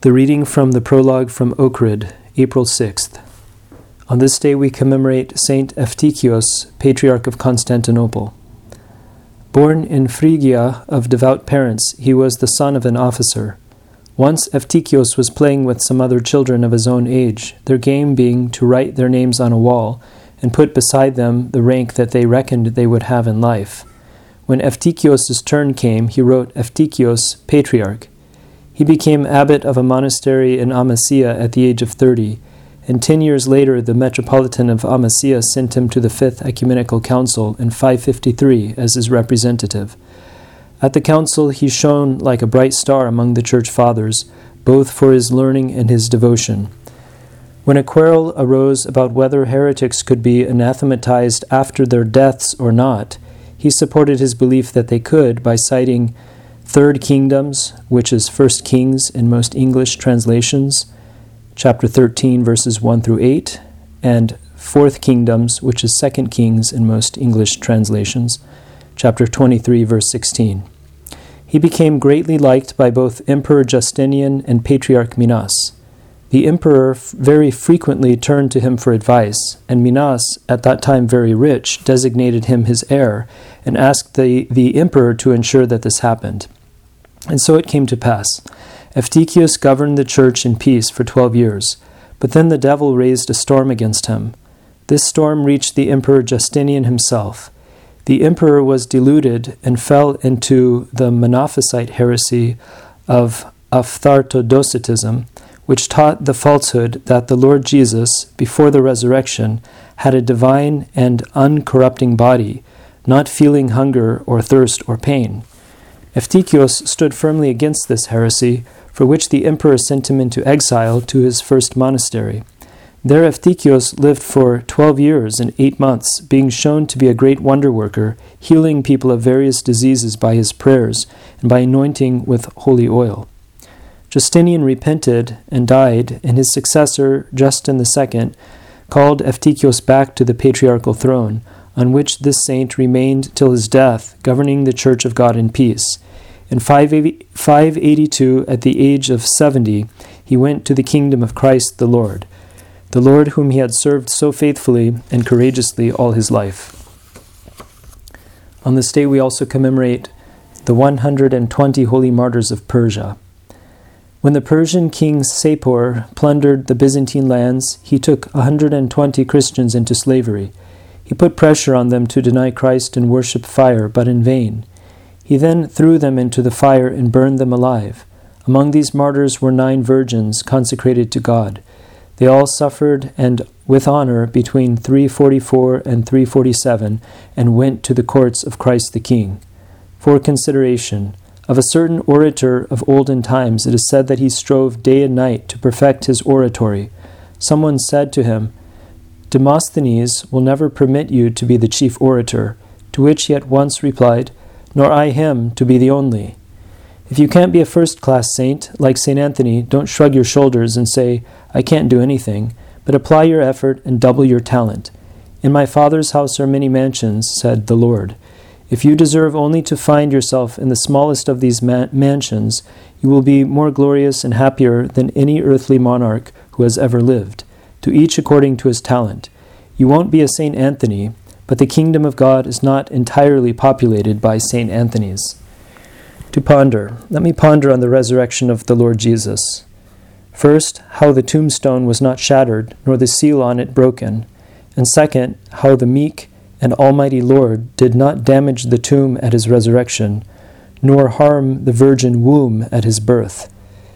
The reading from the prologue from Ohrid, April 6th. On this day we commemorate Saint Evtychios, Patriarch of Constantinople. Born in Phrygia of devout parents, he was the son of an officer. Once Evtychios was playing with some other children of his own age, their game being to write their names on a wall and put beside them the rank that they reckoned they would have in life. When Evtychios' turn came, he wrote Evtychios, Patriarch. He became abbot of a monastery in Amasya at the age of 30, and 10 years later the Metropolitan of Amasya sent him to the Fifth Ecumenical Council in 553 as his representative. At the council he shone like a bright star among the church fathers, both for his learning and his devotion. When a quarrel arose about whether heretics could be anathematized after their deaths or not, he supported his belief that they could by citing Third Kingdoms, which is 1 Kings in most English translations, chapter 13, verses 1 through 8, and 4th Kingdoms, which is 2 Kings in most English translations, chapter 23, verse 16. He became greatly liked by both Emperor Justinian and Patriarch Minas. The emperor very frequently turned to him for advice, and Minas, at that time very rich, designated him his heir and asked the emperor to ensure that this happened. And so it came to pass. Evtychios governed the church in peace for 12 years, but then the devil raised a storm against him. This storm reached the Emperor Justinian himself. The emperor was deluded and fell into the Monophysite heresy of Aphthartodocetism, which taught the falsehood that the Lord Jesus, before the resurrection, had a divine and uncorrupting body, not feeling hunger or thirst or pain. Evtychios stood firmly against this heresy, for which the emperor sent him into exile to his first monastery. There Evtychios lived for 12 years and 8 months, being shown to be a great wonder worker, healing people of various diseases by his prayers and by anointing with holy oil. Justinian repented and died, and his successor, Justin II, called Evtychios back to the patriarchal throne, on which this saint remained till his death, governing the Church of God in peace. In 582, at the age of 70, he went to the kingdom of Christ the Lord whom he had served so faithfully and courageously all his life. On this day we also commemorate the 120 holy martyrs of Persia. When the Persian king Sapor plundered the Byzantine lands, he took 120 Christians into slavery. He put pressure on them to deny Christ and worship fire, but in vain. He then threw them into the fire and burned them alive. Among these martyrs were 9 virgins consecrated to God. They all suffered, and with honor, between 344 and 347, and went to the courts of Christ the King. For consideration, of a certain orator of olden times, it is said that he strove day and night to perfect his oratory. Someone said to him, Demosthenes will never permit you to be the chief orator, to which he at once replied, Nor I him to be the only. If you can't be a first-class saint, like St. Anthony, don't shrug your shoulders and say, I can't do anything, but apply your effort and double your talent. In my Father's house are many mansions, said the Lord. If you deserve only to find yourself in the smallest of these mansions, you will be more glorious and happier than any earthly monarch who has ever lived, to each according to his talent. You won't be a St. Anthony, but the kingdom of God is not entirely populated by St. Anthonies. To ponder, let me ponder on the resurrection of the Lord Jesus. First, how the tombstone was not shattered, nor the seal on it broken. And second, how the meek and almighty Lord did not damage the tomb at his resurrection, nor harm the virgin womb at his birth.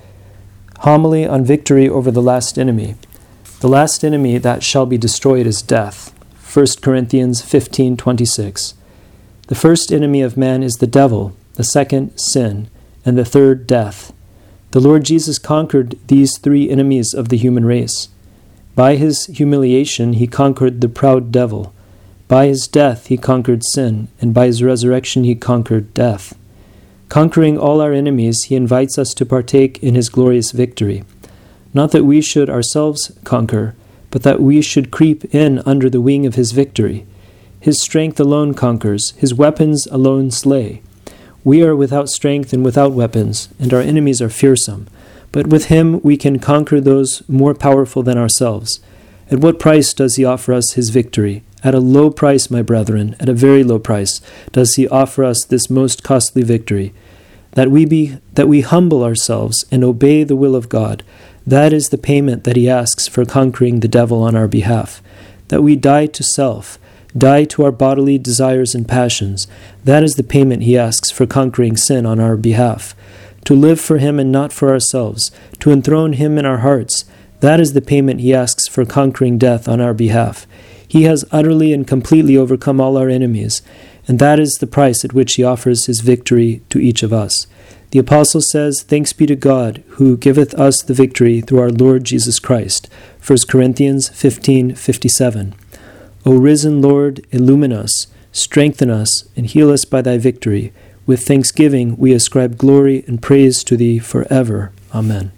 Homily on victory over the last enemy. The last enemy that shall be destroyed is death. 1 Corinthians 15:26. The first enemy of man is the devil, the second sin, and the third death. The Lord Jesus conquered these 3 enemies of the human race. By his humiliation he conquered the proud devil. By his death he conquered sin, and by his resurrection he conquered death. Conquering all our enemies, he invites us to partake in his glorious victory. Not that we should ourselves conquer, but that we should creep in under the wing of his victory. His strength alone conquers, his weapons alone slay. We are without strength and without weapons, and our enemies are fearsome. but with him we can conquer those more powerful than ourselves. At what price does he offer us his victory? At a low price, my brethren, at a very low price, does he offer us this most costly victory. That we humble ourselves and obey the will of God, that is the payment that he asks for conquering the devil on our behalf. That we die to self, die to our bodily desires and passions, that is the payment he asks for conquering sin on our behalf. To live for him and not for ourselves, to enthrone him in our hearts, that is the payment he asks for conquering death on our behalf. He has utterly and completely overcome all our enemies, and that is the price at which he offers his victory to each of us. The apostle says, "Thanks be to God, who giveth us the victory through our Lord Jesus Christ." 1 Corinthians 15:57. O risen Lord, illumine us, strengthen us, and heal us by thy victory. With thanksgiving we ascribe glory and praise to thee forever. Amen.